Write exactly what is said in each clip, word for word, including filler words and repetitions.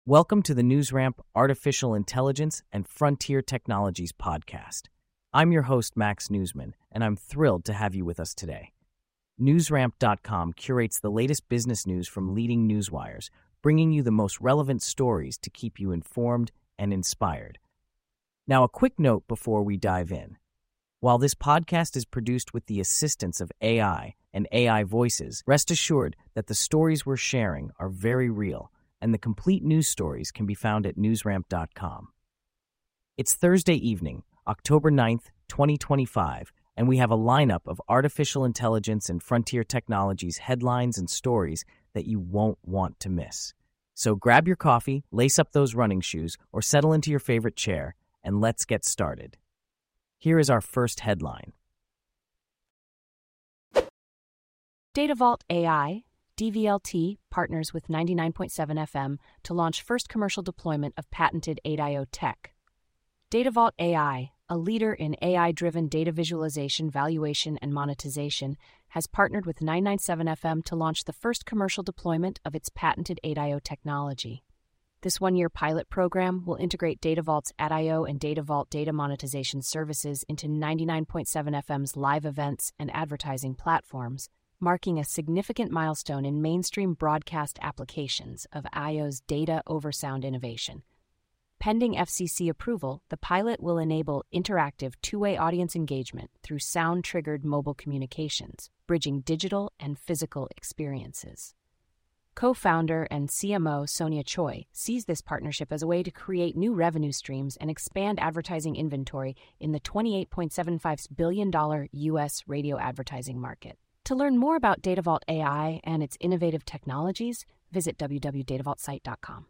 Welcome to the NewsRamp Artificial Intelligence and Frontier Technologies podcast. I'm your host, Max Newsman, and I'm thrilled to have you with us today. NewsRamp dot com curates the latest business news from leading newswires, bringing you the most relevant stories to keep you informed and inspired. Now, a quick note before we dive in. While this podcast is produced with the assistance of A I and A I voices, rest assured that the stories we're sharing are very real, and the complete news stories can be found at NewsRamp dot com. It's Thursday evening, October ninth, twenty twenty-five, and we have a lineup of artificial intelligence and frontier technologies headlines and stories that you won't want to miss. So grab your coffee, lace up those running shoes, or settle into your favorite chair, and let's get started. Here is our first headline. DataVault A I, D V L T, partners with ninety-nine point seven F M to launch first commercial deployment of patented eight I O tech. DataVault A I, a leader in A I-driven data visualization, valuation, and monetization, has partnered with nine ninety-seven F M to launch the first commercial deployment of its patented eight I O technology. This one-year pilot program will integrate DataVault's A D I O and DataVault data monetization services into ninety-nine point seven F M's live events and advertising platforms, marking a significant milestone in mainstream broadcast applications of I O's data over sound innovation. Pending F C C approval, the pilot will enable interactive two-way audience engagement through sound-triggered mobile communications, bridging digital and physical experiences. Co-founder and C M O Sonia Choi sees this partnership as a way to create new revenue streams and expand advertising inventory in the twenty-eight point seven five billion dollars U S radio advertising market. To learn more about DataVault A I and its innovative technologies, visit w w w dot data vault site dot com.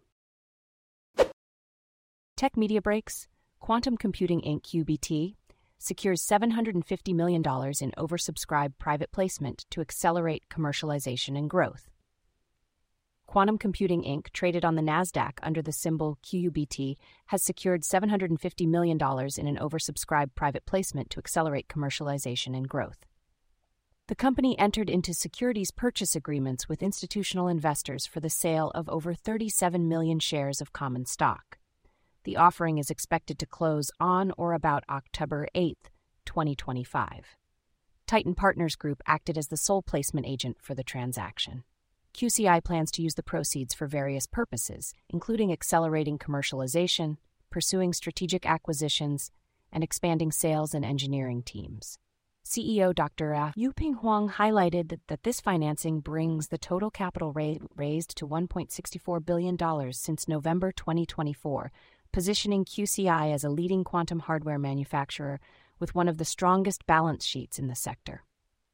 Tech Media Breaks, Quantum Computing Incorporated Q B T, secures seven hundred fifty million dollars in oversubscribed private placement to accelerate commercialization and growth. Quantum Computing Incorporated, traded on the NASDAQ under the symbol Q U B T, has secured seven hundred fifty million dollars in an oversubscribed private placement to accelerate commercialization and growth. The company entered into securities purchase agreements with institutional investors for the sale of over thirty-seven million shares of common stock. The offering is expected to close on or about October eighth, twenty twenty-five. Titan Partners Group acted as the sole placement agent for the transaction. Q C I plans to use the proceeds for various purposes, including accelerating commercialization, pursuing strategic acquisitions, and expanding sales and engineering teams. C E O Doctor Yuping Huang highlighted that this financing brings the total capital ra- raised to one point six four billion dollars since November twenty twenty-four, positioning Q C I as a leading quantum hardware manufacturer with one of the strongest balance sheets in the sector.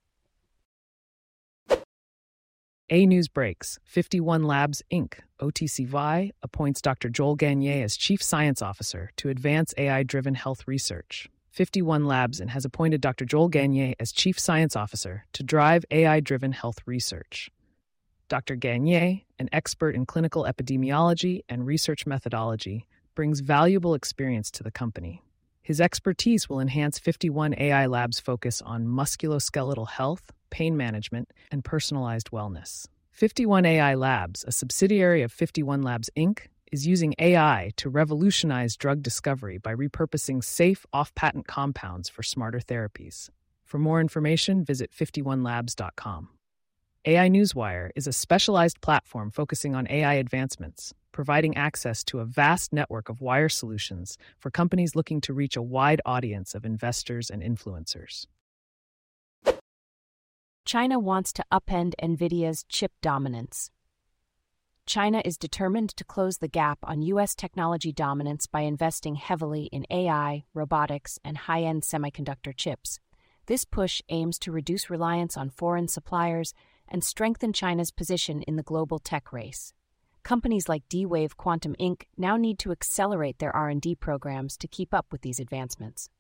A News Breaks, fifty-one Labs, Incorporated, O T C V I, appoints Doctor Joel Gagné as Chief Science Officer to advance A I-driven health research. fifty-one Labs and has appointed Doctor Joel Gagné as Chief Science Officer to drive A I-driven health research. Doctor Gagné, an expert in clinical epidemiology and research methodology, brings valuable experience to the company. His expertise will enhance fifty-one A I Labs' focus on musculoskeletal health, pain management, and personalized wellness. fifty-one A I Labs, a subsidiary of fifty-one Labs, Incorporated, is using A I to revolutionize drug discovery by repurposing safe, off-patent compounds for smarter therapies. For more information, visit fifty-one labs dot com. A I Newswire is a specialized platform focusing on A I advancements, providing access to a vast network of wire solutions for companies looking to reach a wide audience of investors and influencers. China wants to upend NVIDIA's chip dominance. China is determined to close the gap on U S technology dominance by investing heavily in A I, robotics, and high-end semiconductor chips. This push aims to reduce reliance on foreign suppliers and strengthen China's position in the global tech race. Companies like D-Wave Quantum Incorporated now need to accelerate their R and D programs to keep up with these advancements.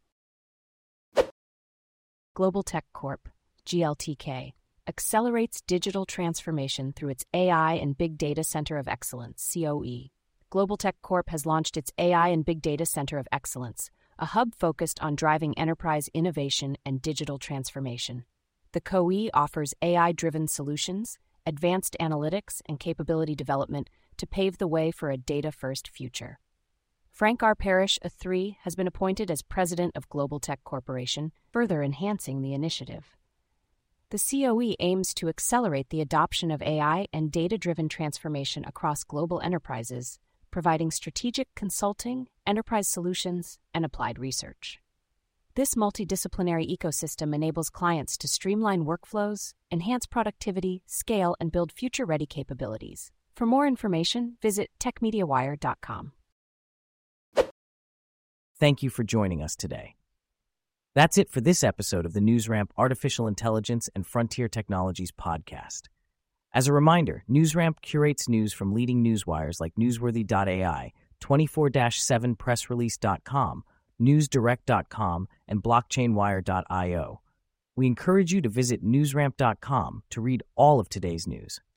Global Tech Corp, G L T K, accelerates digital transformation through its A I and Big Data Center of Excellence, C O E. Global Tech Corp has launched its A I and Big Data Center of Excellence, a hub focused on driving enterprise innovation and digital transformation. The C O E offers A I-driven solutions, advanced analytics and capability development to pave the way for a data-first future. Frank R. Parrish, a three, has been appointed as president of Global Tech Corporation, further enhancing the initiative. The C O E aims to accelerate the adoption of A I and data-driven transformation across global enterprises, providing strategic consulting, enterprise solutions, and applied research. This multidisciplinary ecosystem enables clients to streamline workflows, enhance productivity, scale, and build future-ready capabilities. For more information, visit tech media wire dot com. Thank you for joining us today. That's it for this episode of the NewsRamp Artificial Intelligence and Frontier Technologies podcast. As a reminder, NewsRamp curates news from leading newswires like newsworthy dot A I, twenty-four seven press release dot com, news direct dot com, and blockchain wire dot io. We encourage you to visit newsramp dot com to read all of today's news.